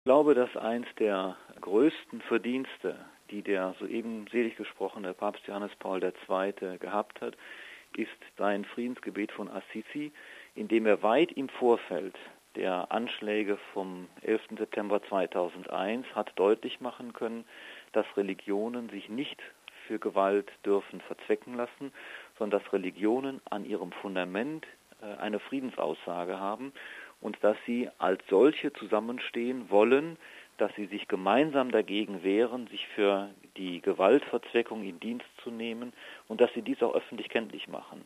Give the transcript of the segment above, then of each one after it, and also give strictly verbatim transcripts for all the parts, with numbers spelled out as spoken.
Ich glaube, dass eins der größten Verdienste, die der soeben selig gesprochene Papst Johannes Paul der Zweite gehabt hat, ist sein Friedensgebet von Assisi, in dem er weit im Vorfeld der Anschläge vom elften September zweitausendeins hat deutlich machen können, dass Religionen sich nicht für Gewalt dürfen verzwecken lassen, sondern dass Religionen an ihrem Fundament äh, eine Friedensaussage haben und dass sie als solche zusammenstehen wollen, dass sie sich gemeinsam dagegen wehren, sich für die Gewaltverzweckung in Dienst zu nehmen und dass sie dies auch öffentlich kenntlich machen.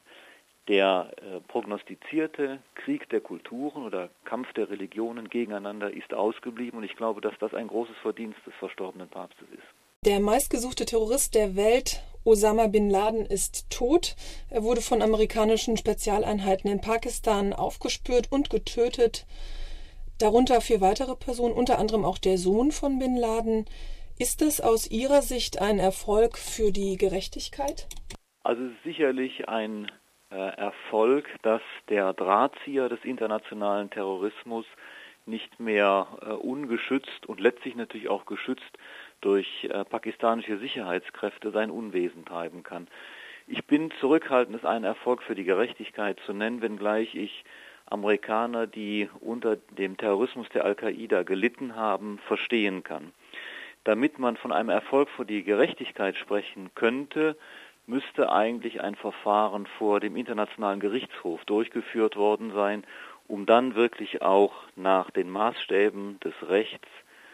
Der äh, prognostizierte Krieg der Kulturen oder Kampf der Religionen gegeneinander ist ausgeblieben und ich glaube, dass das ein großes Verdienst des verstorbenen Papstes ist. Der meistgesuchte Terrorist der Welt, Osama bin Laden, ist tot. Er wurde von amerikanischen Spezialeinheiten in Pakistan aufgespürt und getötet. Darunter vier weitere Personen, unter anderem auch der Sohn von bin Laden. Ist es aus Ihrer Sicht ein Erfolg für die Gerechtigkeit? Also es ist sicherlich ein äh, Erfolg, dass der Drahtzieher des internationalen Terrorismus nicht mehr äh, ungeschützt und letztlich natürlich auch geschützt durch äh, pakistanische Sicherheitskräfte sein Unwesen treiben kann. Ich bin zurückhaltend, es einen Erfolg für die Gerechtigkeit zu nennen, wenngleich ich Amerikaner, die unter dem Terrorismus der Al-Qaida gelitten haben, verstehen kann. Damit man von einem Erfolg für die Gerechtigkeit sprechen könnte, müsste eigentlich ein Verfahren vor dem Internationalen Gerichtshof durchgeführt worden sein, um dann wirklich auch nach den Maßstäben des Rechts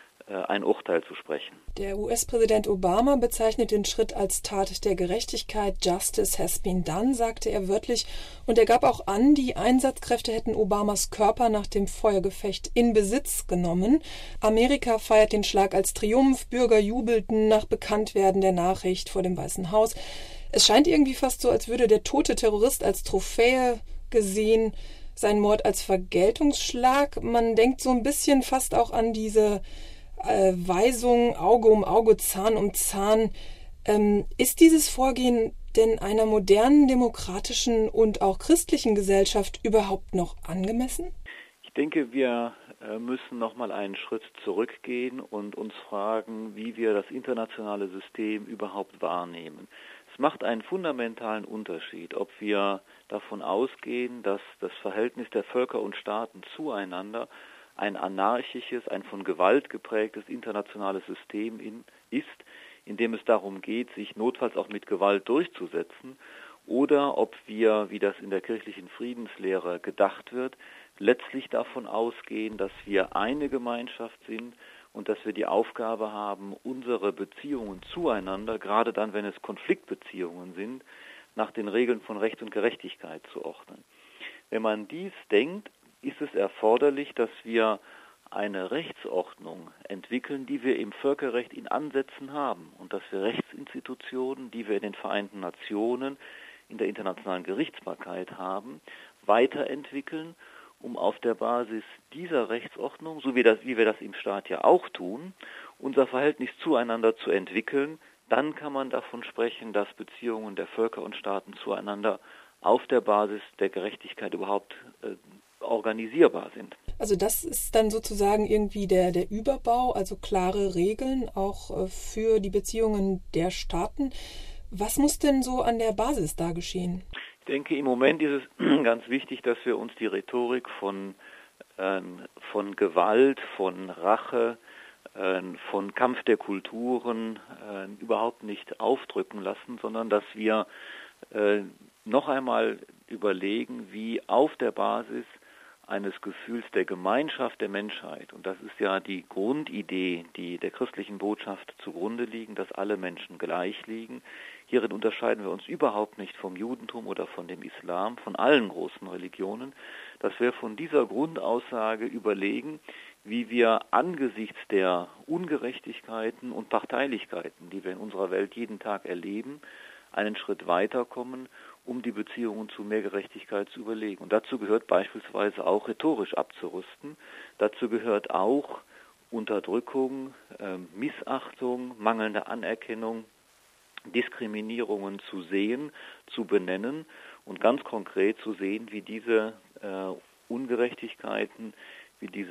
ein Urteil zu sprechen. Der U S-Präsident Obama bezeichnet den Schritt als Tat der Gerechtigkeit. Justice has been done, sagte er wörtlich. Und er gab auch an, die Einsatzkräfte hätten Obamas Körper nach dem Feuergefecht in Besitz genommen. Amerika feiert den Schlag als Triumph. Bürger jubelten nach Bekanntwerden der Nachricht vor dem Weißen Haus. Es scheint irgendwie fast so, als würde der tote Terrorist als Trophäe gesehen, sein Mord als Vergeltungsschlag. Man denkt so ein bisschen fast auch an diese Äh, Weisung, Auge um Auge, Zahn um Zahn. Ähm, ist dieses Vorgehen denn einer modernen, demokratischen und auch christlichen Gesellschaft überhaupt noch angemessen? Ich denke, wir äh, müssen noch mal einen Schritt zurückgehen und uns fragen, wie wir das internationale System überhaupt wahrnehmen. Es macht einen fundamentalen Unterschied, ob wir davon ausgehen, dass das Verhältnis der Völker und Staaten zueinander ein anarchisches, ein von Gewalt geprägtes internationales System in, ist, in dem es darum geht, sich notfalls auch mit Gewalt durchzusetzen, oder ob wir, wie das in der kirchlichen Friedenslehre gedacht wird, letztlich davon ausgehen, dass wir eine Gemeinschaft sind und dass wir die Aufgabe haben, unsere Beziehungen zueinander, gerade dann, wenn es Konfliktbeziehungen sind, nach den Regeln von Recht und Gerechtigkeit zu ordnen. Wenn man dies denkt, ist es erforderlich, dass wir eine Rechtsordnung entwickeln, die wir im Völkerrecht in Ansätzen haben und dass wir Rechtsinstitutionen, die wir in den Vereinten Nationen, in der internationalen Gerichtsbarkeit haben, weiterentwickeln, um auf der Basis dieser Rechtsordnung, so wie, das, wie wir das im Staat ja auch tun, unser Verhältnis zueinander zu entwickeln. Dann kann man davon sprechen, dass Beziehungen der Völker und Staaten zueinander auf der Basis der Gerechtigkeit überhaupt äh, organisierbar sind. Also das ist dann sozusagen irgendwie der, der Überbau, also klare Regeln auch äh, für die Beziehungen der Staaten. Was muss denn so an der Basis da geschehen? Ich denke, im Moment ist es ganz wichtig, dass wir uns die Rhetorik von, äh, von Gewalt, von Rache, äh, von Kampf der Kulturen äh, überhaupt nicht aufdrücken lassen, sondern dass wir äh, noch einmal überlegen, wie auf der Basis eines Gefühls der Gemeinschaft der Menschheit, und das ist ja die Grundidee, die der christlichen Botschaft zugrunde liegen, dass alle Menschen gleich liegen. Hierin unterscheiden wir uns überhaupt nicht vom Judentum oder von dem Islam, von allen großen Religionen, dass wir von dieser Grundaussage überlegen, wie wir angesichts der Ungerechtigkeiten und Parteilichkeiten, die wir in unserer Welt jeden Tag erleben, einen Schritt weiterkommen, um die Beziehungen zu mehr Gerechtigkeit zu überlegen. Und dazu gehört beispielsweise auch rhetorisch abzurüsten. Dazu gehört auch Unterdrückung, äh, Missachtung, mangelnde Anerkennung, Diskriminierungen zu sehen, zu benennen und ganz konkret zu sehen, wie diese äh, Ungerechtigkeiten, wie dieses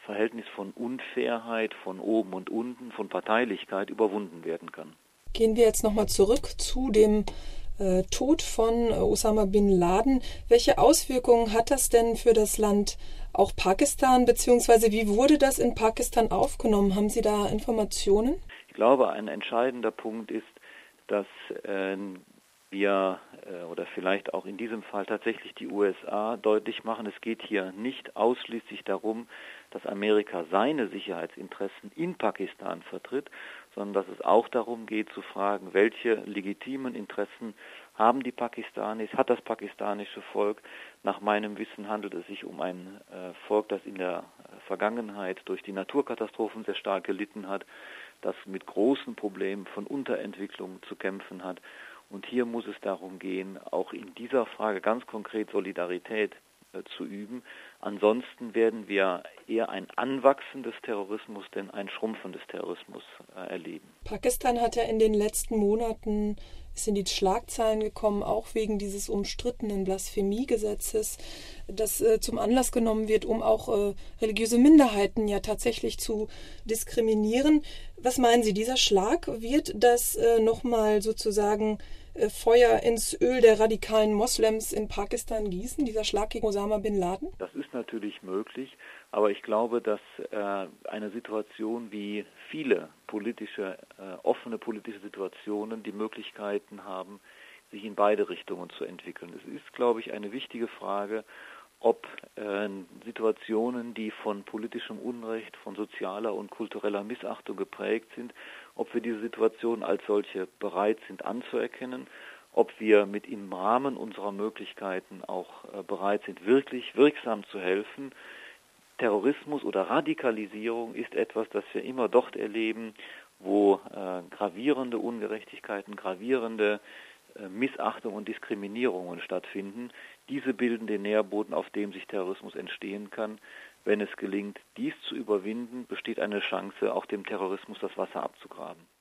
Verhältnis von Unfairheit, von oben und unten, von Parteilichkeit überwunden werden kann. Gehen wir jetzt nochmal zurück zu dem äh, Tod von Osama bin Laden. Welche Auswirkungen hat das denn für das Land, auch Pakistan, beziehungsweise wie wurde das in Pakistan aufgenommen? Haben Sie da Informationen? Ich glaube, ein entscheidender Punkt ist, dass äh, wir äh, oder vielleicht auch in diesem Fall tatsächlich die U S A deutlich machen, es geht hier nicht ausschließlich darum, dass Amerika seine Sicherheitsinteressen in Pakistan vertritt, sondern dass es auch darum geht zu fragen, welche legitimen Interessen haben die Pakistanis, hat das pakistanische Volk. Nach meinem Wissen handelt es sich um ein äh, Volk, das in der Vergangenheit durch die Naturkatastrophen sehr stark gelitten hat, das mit großen Problemen von Unterentwicklung zu kämpfen hat. Und hier muss es darum gehen, auch in dieser Frage ganz konkret Solidarität äh, zu üben. Ansonsten werden wir eher ein Anwachsen des Terrorismus, denn ein Schrumpfen des Terrorismus äh, erleben. Pakistan hat ja in den letzten Monaten, ist in die Schlagzeilen gekommen, auch wegen dieses umstrittenen Blasphemiegesetzes, das äh, zum Anlass genommen wird, um auch äh, religiöse Minderheiten ja tatsächlich zu diskriminieren. Was meinen Sie, dieser Schlag, wird das äh, nochmal sozusagen äh, Feuer ins Öl der radikalen Moslems in Pakistan gießen, dieser Schlag gegen Osama bin Laden? Das ist natürlich möglich, aber ich glaube, dass äh, eine Situation wie viele politische, äh, offene politische Situationen die Möglichkeiten haben, sich in beide Richtungen zu entwickeln. Es ist, glaube ich, eine wichtige Frage, ob äh, Situationen, die von politischem Unrecht, von sozialer und kultureller Missachtung geprägt sind, ob wir diese Situationen als solche bereit sind anzuerkennen, ob wir mit im Rahmen unserer Möglichkeiten auch äh, bereit sind, wirklich wirksam zu helfen. Terrorismus oder Radikalisierung ist etwas, das wir immer dort erleben, wo äh, gravierende Ungerechtigkeiten, gravierende äh, Missachtung und Diskriminierungen stattfinden. Diese bilden den Nährboden, auf dem sich Terrorismus entstehen kann. Wenn es gelingt, dies zu überwinden, besteht eine Chance, auch dem Terrorismus das Wasser abzugraben.